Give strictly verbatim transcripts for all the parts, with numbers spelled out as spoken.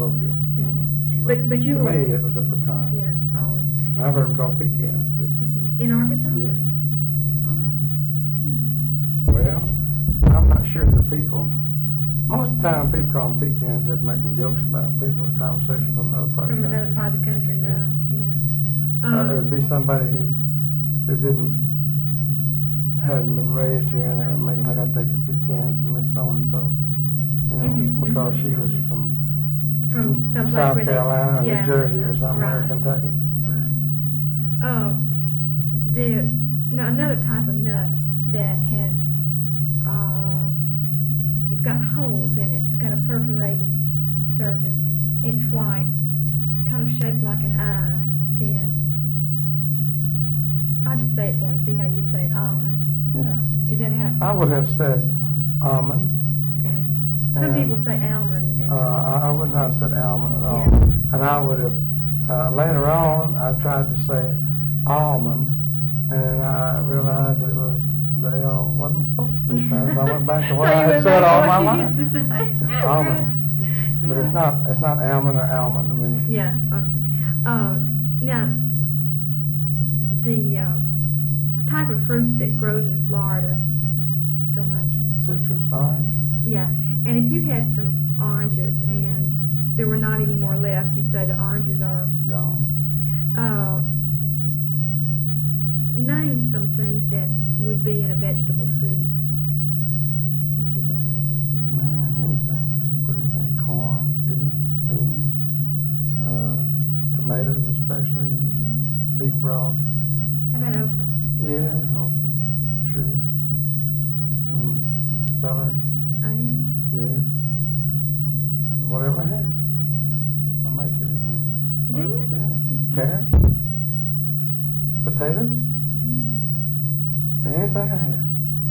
parochial. Mm-hmm. But, but but you to were, me, it was a pecan. Yeah, always. And I've heard them called pecans too. Mm-hmm. In Arkansas? Yeah. Oh. Hmm. Well, I'm not sure the people. Most of the time, people call them pecans as making jokes about people's conversation from another part From of the country. another part of the country, Yeah. right? Yeah. Uh, Um, there would be somebody who who didn't hadn't been raised here, and they were making like I'd take the pecans to Miss So and So, you know, Mhm, because mhm, she was mhm. from, From someplace South where they- Carolina or yeah. New Jersey or somewhere, Right. Kentucky. Right. Uh, the no, another type of nut that has uh, it's got holes in it. It's got a perforated surface. It's white, kind of shaped like an eye. Thin. I'll just say it for you and see how you'd say it. Almond. Yeah. Is that how? I would have said almond. Okay. Some and, people say almond. And Uh, I, I would not have said almond at all. Yeah. And I would have, uh, later on, I tried to say almond, and then I realized that it was, they all wasn't supposed to be saying, so I went back to what So I you had went said back to all what my you life. used to say. Almond. But it's not, it's not almond or almond to me. Yeah, okay. Uh, now, the uh, type of fruit that grows in Florida so much. Citrus, orange. Yeah, and if you had some oranges and there were not any more left, you'd say the oranges are Gone. Uh, name some things that would be in a vegetable soup that you think of in vegetable soup. Man, anything. Put anything, corn, peas, beans, uh, tomatoes especially, Mm-hmm. beef broth. How about okra? Yeah, okra, sure. Um, celery, Onions? yes. Whatever I had. I make it every now and then. Do Whatever, you? Yeah. Mhm. Carrots, potatoes, Mm-hmm. anything I had.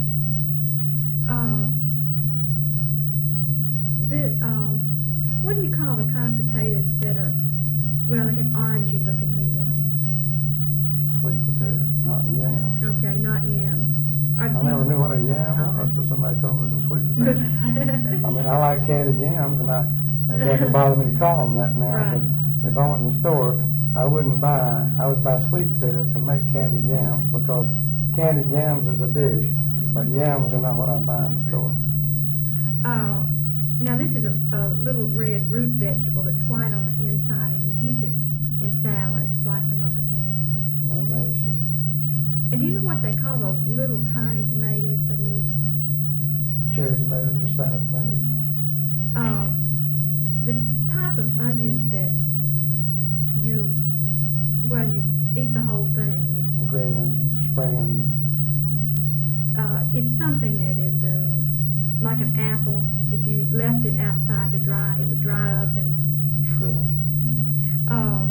Uh, the, um, what do you call the kind of potatoes that are, well, they have orangey looking meat in them? Sweet potato, not yam. Okay, not yams. Are I these- never knew what a yam Okay. was till somebody told me it was a sweet potato. I mean, I like candied yams, and I, it doesn't bother me to call them that now, Right. but if I went in the store, I wouldn't buy, I would buy sweet potatoes to make candied yams, Mhm. because candied yams is a dish, but Mhm. yams are not what I buy in the store. Uh, now this is a, a little red root vegetable that's white on the inside, and you use it in salads. Slice them up and have it in salad. Uh, radishes. And do you know what they call those little tiny tomatoes? The little Cherry tomatoes or salad tomatoes. uh, the type of onions that you, well, you eat the whole thing. You, Green onions, spring onions. uh, it's something that is uh, like an apple. If you left it outside to dry, it would dry up and. Shrivel. Uh,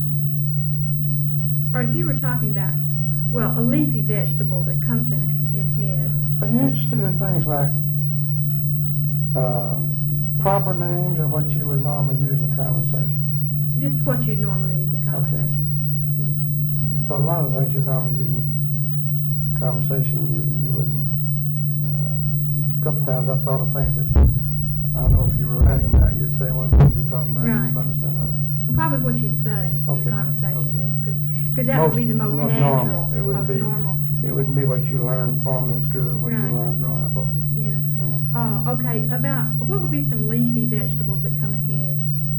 or if you were talking about, well, a leafy vegetable that comes in a, in heads. Are you interested in things like uh, proper names or what you would normally use in conversation? Just what you'd normally use in conversation. Because a lot of the things you normally use in conversation, you you wouldn't. Uh, a couple times I thought of things that I don't know if you were writing about. You'd say one thing, you're talking about, Right. you'd probably say another. Yeah. Probably what you'd say Okay, in conversation, okay. because because that would be the most no- natural, normal. It would most be, normal. It wouldn't be what you learned formally in school, what you Right. learned growing up. Okay. Yeah. Go on. Uh, okay. About what would be some leafy vegetables that come in heads?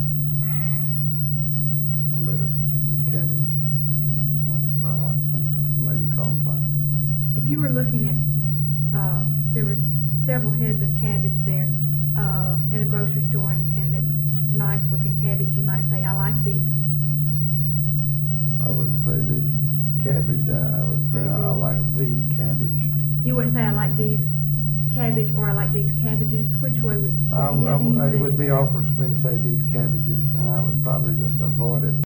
Lettuce, cabbage. That's about all I think of. Maybe cauliflower. If you were looking at, uh, there was several heads of cabbage there uh, in a grocery store, and, and it was nice looking cabbage. You might say, I like these. I wouldn't say these cabbage. I, I would say Say I, I these. like the cabbage. You wouldn't say I like these cabbage or I like these cabbages. Which way would? I, if you had to use I, it the- would be awkward for me to say these cabbages, and I would probably just avoid it.